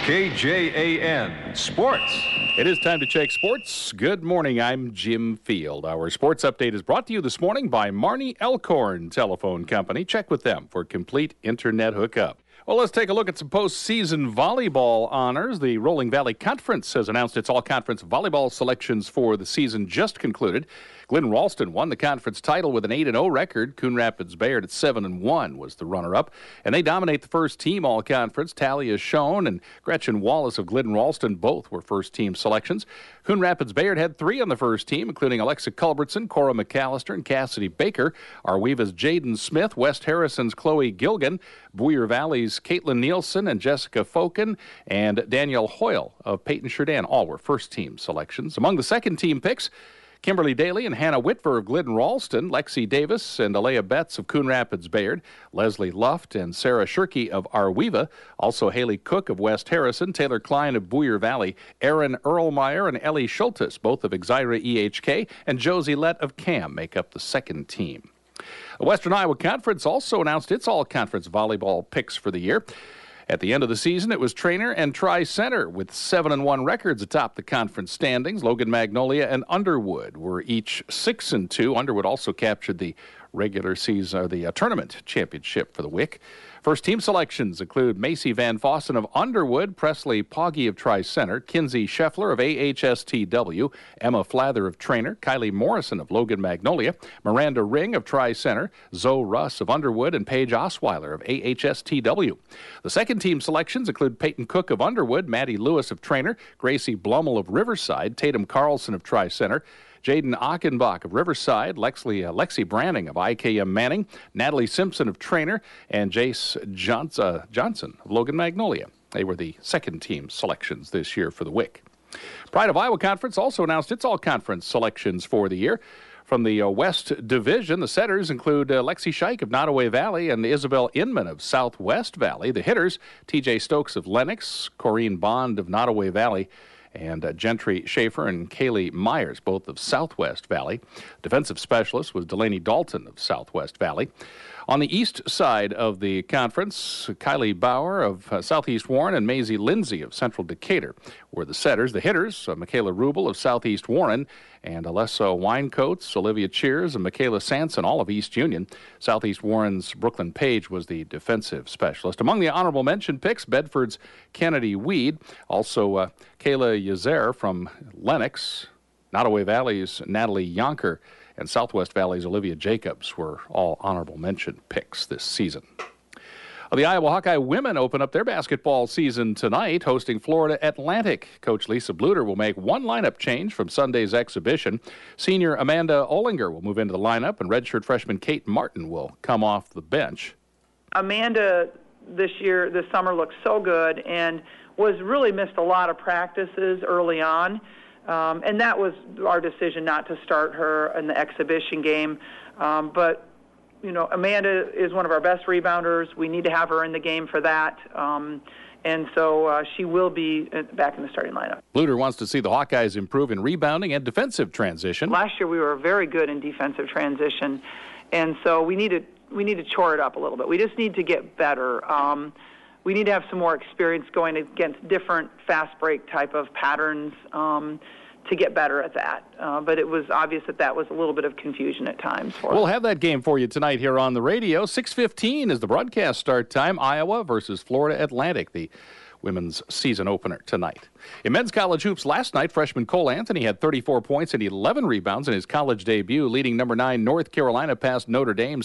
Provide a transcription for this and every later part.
KJAN Sports. It is time to check sports. Good morning, I'm Jim Field. Our sports update is brought to you this morning by Marnie Elkhorn Telephone Company. Check with them for complete internet hookup. Well, let's take a look at some postseason volleyball honors. The Rolling Valley Conference has announced its all-conference volleyball selections for the season just concluded. Glenn Ralston won the conference title with an 8-0 record. Coon Rapids Bayard at 7-1 was the runner-up. And they dominate the first team all-conference. Talia Schoen and Gretchen Wallace of Glidden Ralston both were first-team selections. Coon Rapids Bayard had 3 on the first team, including Alexa Culbertson, Cora McAllister, and Cassidy Baker. Arweva's Jaden Smith, West Harrison's Chloe Gilgan, Boyer Valley's Caitlin Nielsen and Jessica Foken, and Danielle Hoyle of Peyton Sheridan. All were first-team selections. Among the second-team picks, Kimberly Daly and Hannah Whitver of Glidden Ralston, Lexi Davis and Alea Betts of Coon Rapids Bayard, Leslie Luft and Sarah Shirkey of Arweva, also Haley Cook of West Harrison, Taylor Klein of Boyer Valley, Erin Erlmeyer and Ellie Schultes, both of Exira EHK, and Josie Lett of CAM make up the second team. The Western Iowa Conference also announced its all-conference volleyball picks for the year. At the end of the season, it was Trainer and Tri-Center with 7-1 records atop the conference standings. Logan Magnolia and Underwood were each 6-2. Underwood also captured the regular season, the tournament championship for the WIC. First team selections include Macy Van Fossen of Underwood, Presley Pogge of Tri-Center, Kinsey Scheffler of AHSTW, Emma Flather of Trainer, Kylie Morrison of Logan Magnolia, Miranda Ring of Tri-Center, Zoe Russ of Underwood, and Paige Osweiler of AHSTW. The second team selections include Peyton Cook of Underwood, Maddie Lewis of Trainer, Gracie Blummel of Riverside, Tatum Carlson of Tri-Center, Jaden Achenbach of Riverside, Lexi Branning of IKM Manning, Natalie Simpson of Trainer, and Jace Johnson of Logan Magnolia. They were the second-team selections this year for the WIC. Pride of Iowa Conference also announced its all-conference selections for the year. From the West Division, the setters include Lexi Scheich of Nottoway Valley and Isabel Inman of Southwest Valley. The hitters, T.J. Stokes of Lennox, Corrine Bond of Nottoway Valley, and Gentry Schaefer and Kaylee Myers, both of Southwest Valley. Defensive specialist was Delaney Dalton of Southwest Valley. On the east side of the conference, Kylie Bauer of Southeast Warren and Maisie Lindsay of Central Decatur were the setters. The hitters, Michaela Rubel of Southeast Warren and Alessa Winecoats, Olivia Cheers, and Michaela Sanson, all of East Union. Southeast Warren's Brooklyn Page was the defensive specialist. Among the honorable mention picks, Bedford's Kennedy Weed, also Kayla Yazer from Lennox, Nottoway Valley's Natalie Yonker, and Southwest Valley's Olivia Jacobs were all honorable mention picks this season. The Iowa Hawkeye women open up their basketball season tonight, hosting Florida Atlantic. Coach Lisa Bluter will make one lineup change from Sunday's exhibition. Senior Amanda Olinger will move into the lineup, and redshirt freshman Kate Martin will come off the bench. Amanda this summer looked so good and really missed a lot of practices early on. And that was our decision not to start her in the exhibition game. But, Amanda is one of our best rebounders. We need to have her in the game for that. And so she will be back in the starting lineup. Bluter wants to see the Hawkeyes improve in rebounding and defensive transition. Last year we were very good in defensive transition. And so we need to chore it up a little bit. We just need to get better. We need to have some more experience going against different fast break type of patterns to get better at that. But it was obvious that was a little bit of confusion at times for us. We'll have that game for you tonight here on the radio. 6:15 is the broadcast start time. Iowa versus Florida Atlantic, the women's season opener tonight. In men's college hoops last night, freshman Cole Anthony had 34 points and 11 rebounds in his college debut, leading number 9 North Carolina past Notre Dame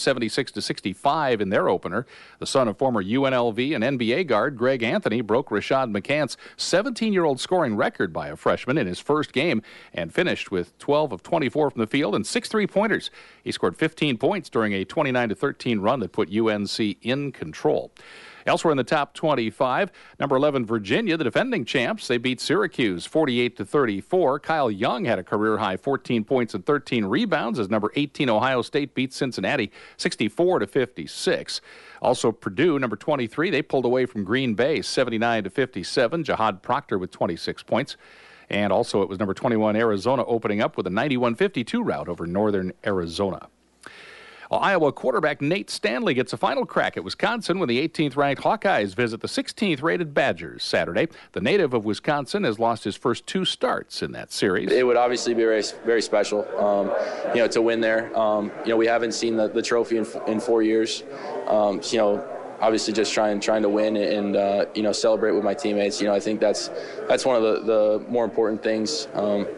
76-65 in their opener. The son of former UNLV and NBA guard Greg Anthony broke Rashad McCant's 17-year-old scoring record by a freshman in his first game and finished with 12 of 24 from the field and 6 3-pointers. He scored 15 points during a 29-13 run that put UNC in control. Elsewhere in the top 25, number 11 Virginia, the defending champs, they beat Syracuse 48-34. Kyle Young had a career-high 14 points and 13 rebounds as number 18 Ohio State beat Cincinnati 64-56. Also Purdue, number 23, they pulled away from Green Bay 79-57. Jahad Proctor with 26 points. And also it was number 21 Arizona opening up with a 91-52 rout over Northern Arizona. Well, Iowa quarterback Nate Stanley gets a final crack at Wisconsin when the 18th-ranked Hawkeyes visit the 16th-rated Badgers Saturday. The native of Wisconsin has lost his first 2 starts in that series. It would obviously be very, very special, to win there. We haven't seen the trophy in 4 years. Obviously just trying to win and celebrate with my teammates. I think that's one of the more important things.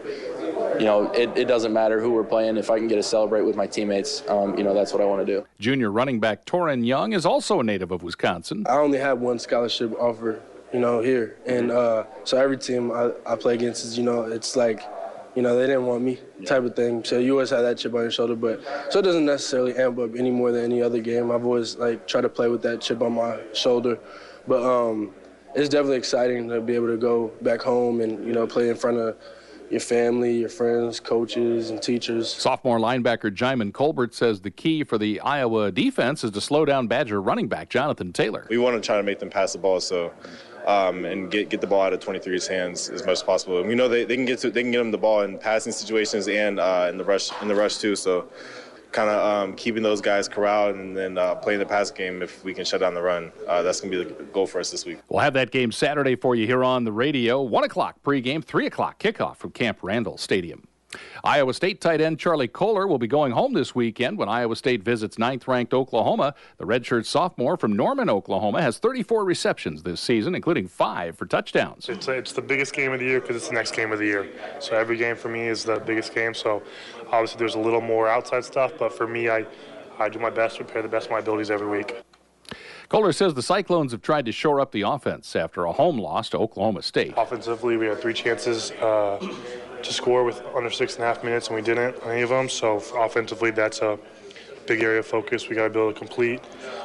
It doesn't matter who we're playing. If I can get to celebrate with my teammates, that's what I want to do. Junior running back Torrin Young is also a native of Wisconsin. I only have one scholarship offer, here. And so every team I play against is, it's like, they didn't want me type of thing. So you always have that chip on your shoulder. But so it doesn't necessarily amp up any more than any other game. I've always, tried to play with that chip on my shoulder. But it's definitely exciting to be able to go back home and, play in front of your family, your friends, coaches, and teachers. Sophomore linebacker Jaimin Colbert says the key for the Iowa defense is to slow down Badger running back Jonathan Taylor. We want to try to make them pass the ball, and get the ball out of 23's hands as much as possible. And we know they can get them the ball in passing situations and in the rush too. So kind of keeping those guys corralled and then playing the pass game. If we can shut down the run, that's going to be the goal for us this week. We'll have that game Saturday for you here on the radio. 1 o'clock pregame, 3 o'clock kickoff from Camp Randall Stadium. Iowa State tight end Charlie Kolar will be going home this weekend when Iowa State visits 9th-ranked Oklahoma. The redshirt sophomore from Norman, Oklahoma, has 34 receptions this season, including 5 for touchdowns. It's the biggest game of the year because it's the next game of the year. So every game for me is the biggest game. So obviously there's a little more outside stuff, but for me, I do my best to prepare the best of my abilities every week. Kolar says the Cyclones have tried to shore up the offense after a home loss to Oklahoma State. Offensively, we had 3 chances to score with under 6.5 minutes, and we didn't on any of them. So offensively, that's a big area of focus. We got to be able to complete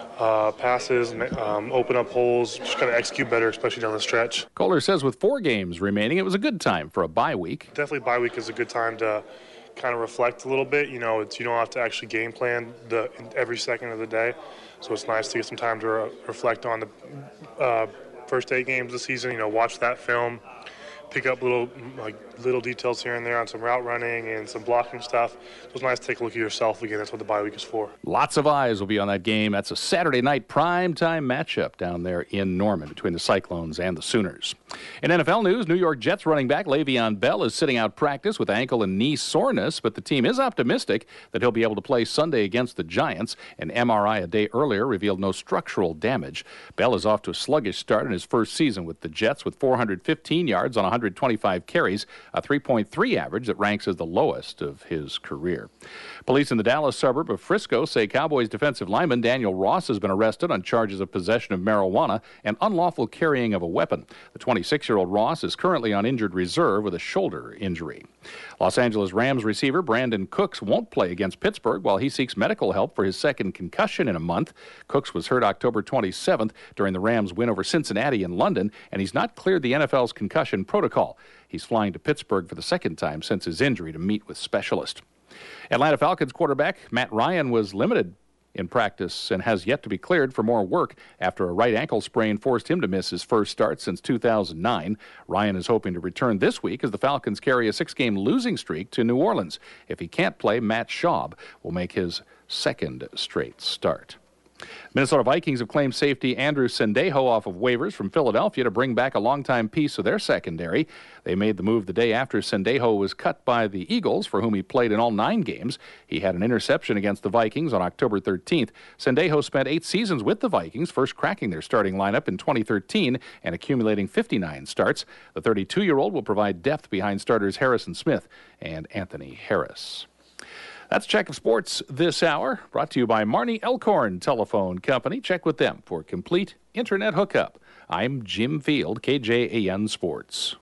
passes and open up holes. Just got to execute better, especially down the stretch. Kolar says with 4 games remaining, it was a good time for a bye week. Definitely bye week is a good time to kind of reflect a little bit. You don't have to actually game plan every second of the day. So it's nice to get some time to reflect on the first 8 games of the season. Watch that film, pick up little details here and there on some route running and some blocking stuff. So it's nice to take a look at yourself again. That's what the bye week is for. Lots of eyes will be on that game. That's a Saturday night primetime matchup down there in Norman between the Cyclones and the Sooners. In NFL news, New York Jets running back Le'Veon Bell is sitting out practice with ankle and knee soreness, but the team is optimistic that he'll be able to play Sunday against the Giants. An MRI a day earlier revealed no structural damage. Bell is off to a sluggish start in his first season with the Jets with 415 yards on 125 carries, a 3.3 average that ranks as the lowest of his career. Police in the Dallas suburb of Frisco say Cowboys defensive lineman Daniel Ross has been arrested on charges of possession of marijuana and unlawful carrying of a weapon. The 26-year-old Ross is currently on injured reserve with a shoulder injury. Los Angeles Rams receiver Brandon Cooks won't play against Pittsburgh while he seeks medical help for his second concussion in a month. Cooks was hurt October 27th during the Rams' win over Cincinnati in London, and he's not cleared the NFL's concussion protocol. He's flying to Pittsburgh for the second time since his injury to meet with specialists. Atlanta Falcons quarterback Matt Ryan was limited in practice and has yet to be cleared for more work after a right ankle sprain forced him to miss his first start since 2009. Ryan is hoping to return this week as the Falcons carry a 6-game losing streak to New Orleans. If he can't play, Matt Schaub will make his second straight start. Minnesota Vikings have claimed safety Andrew Sendejo off of waivers from Philadelphia to bring back a longtime piece of their secondary. They made the move the day after Sendejo was cut by the Eagles, for whom he played in all 9 games. He had an interception against the Vikings on October 13th. Sendejo spent 8 seasons with the Vikings, first cracking their starting lineup in 2013 and accumulating 59 starts. The 32-year-old will provide depth behind starters Harrison Smith and Anthony Harris. That's Check of Sports this hour, brought to you by Marnie Elkhorn Telephone Company. Check with them for complete internet hookup. I'm Jim Field, KJAN Sports.